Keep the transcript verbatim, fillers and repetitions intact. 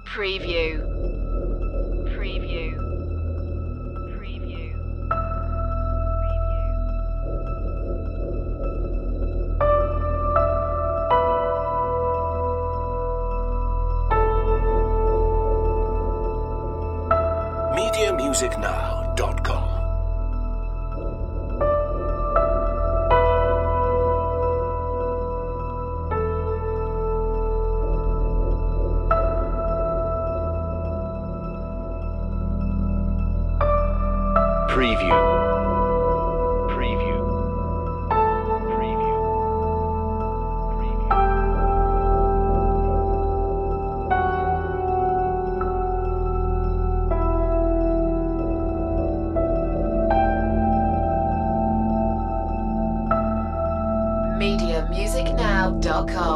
Preview. Preview. Preview. media music now dot com. Preview. Preview. Preview. Preview. media music now dot com